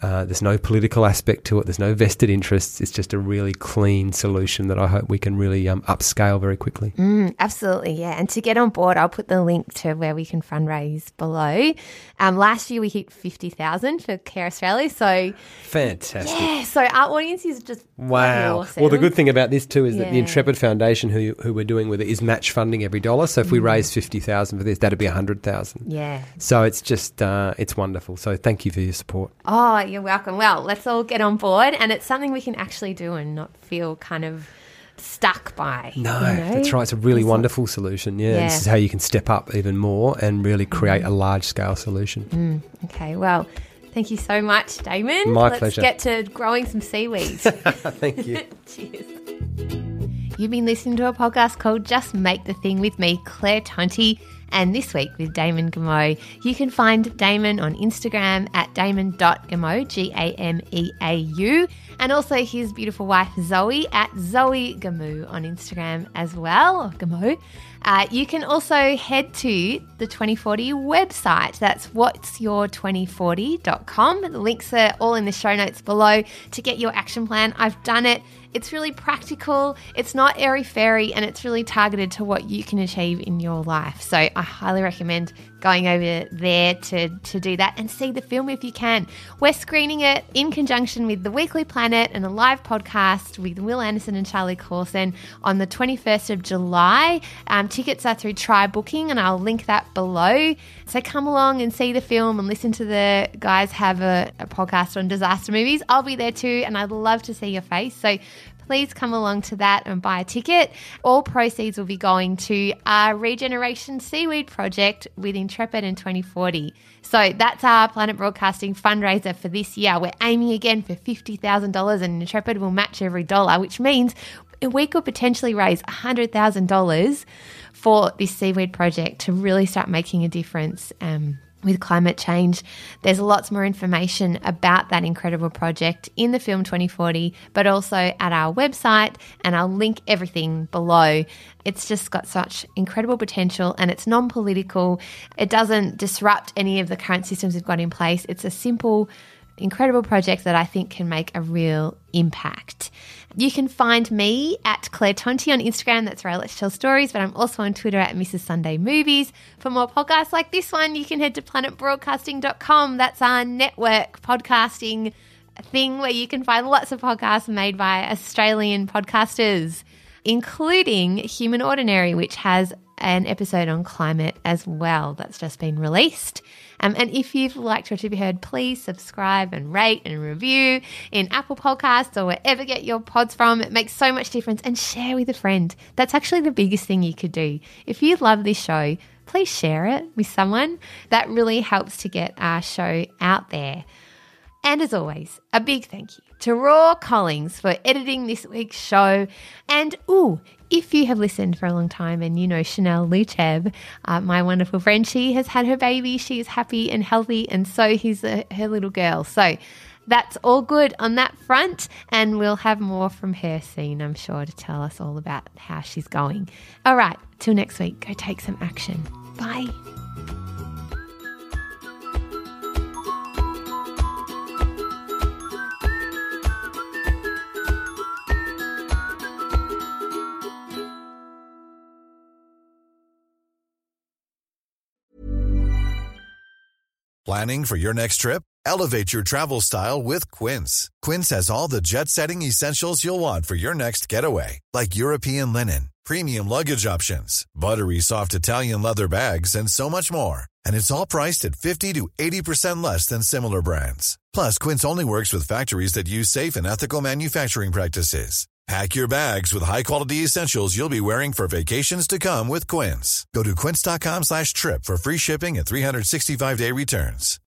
Uh, there's no political aspect to it. There's no vested interests. It's just a really clean solution that I hope we can really um, upscale very quickly. Mm, absolutely, yeah. And to get on board, I'll put the link to where we can fundraise below. Um, last year we hit fifty thousand for Care Australia. So fantastic. Yeah, so our audience is just wow. awesome. Well, the good thing about this too is that Yeah. the Intrepid Foundation, who who we're doing with it, is match funding every dollar. So if we Mm. raise fifty thousand for this, that'd be one hundred thousand. Yeah. So it's just, uh, it's wonderful. So thank you for your support. Oh, you're welcome. Well, let's all get on board, and it's something we can actually do and not feel kind of stuck by. No, you know? that's right. It's a really It's wonderful solution. Yeah, Yeah. This is how you can step up even more and really create a large-scale solution. Mm, okay, well, thank you so much, Damon. My Let's pleasure. get to growing some seaweeds. Thank you. Cheers. You've been listening to a podcast called Just Make the Thing with me, Claire Tonti, and this week with Damon Gameau. You can find Damon on Instagram at damon dot gameau, G A M E A U, and also his beautiful wife Zoe at Zoe Gameau on Instagram as well, or Gameau. Uh, you can also head to the twenty forty website. That's what's your twenty forty dot com. The links are all in the show notes below to get your action plan. I've done it. It's really practical, it's not airy-fairy, and it's really targeted to what you can achieve in your life. So I highly recommend going over there to, to do that and see the film if you can. We're screening it in conjunction with The Weekly Planet and a live podcast with Will Anderson and Charlie Clausen on the twenty-first of July. Um, tickets are through Try Booking, and I'll link that below. So come along and see the film and listen to the guys have a, a podcast on disaster movies. I'll be there too, and I'd love to see your face. So please come along to that and buy a ticket. All proceeds will be going to our Regeneration Seaweed Project with Intrepid and twenty forty. So that's our Planet Broadcasting fundraiser for this year. We're aiming again for fifty thousand dollars, and Intrepid will match every dollar, which means we could potentially raise one hundred thousand dollars for this seaweed project to really start making a difference um, with climate change. There's lots more information about that incredible project in the film twenty forty, but also at our website, and I'll link everything below. It's just got such incredible potential, and it's non-political. It doesn't disrupt any of the current systems we've got in place. It's a simple, incredible project that I think can make a real impact. You can find me at Claire Tonti on Instagram. That's where I let's tell stories, but I'm also on Twitter at Missus Sunday Movies. For more podcasts like this one, you can head to planet broadcasting dot com. That's our network podcasting thing where you can find lots of podcasts made by Australian podcasters, including Human Ordinary, which has an episode on climate as well that's just been released. Um, and if you've liked what you've heard, please subscribe and rate and review in Apple Podcasts or wherever you get your pods from. It makes so much difference. And share with a friend. That's actually the biggest thing you could do. If you love this show, please share it with someone. That really helps to get our show out there. And as always, a big thank you to Raw Collings for editing this week's show. And, ooh, if you have listened for a long time and you know Chanel Lucheb, uh, my wonderful friend, she has had her baby. She is happy and healthy, and so is uh, her little girl. So that's all good on that front, and we'll have more from her soon, I'm sure, to tell us all about how she's going. All right, till next week, go take some action. Bye. Planning for your next trip? Elevate your travel style with Quince. Quince has all the jet-setting essentials you'll want for your next getaway, like European linen, premium luggage options, buttery soft Italian leather bags, and so much more. And it's all priced at fifty to eighty percent less than similar brands. Plus, Quince only works with factories that use safe and ethical manufacturing practices. Pack your bags with high-quality essentials you'll be wearing for vacations to come with Quince. Go to quince dot com slash trip for free shipping and three sixty-five day returns.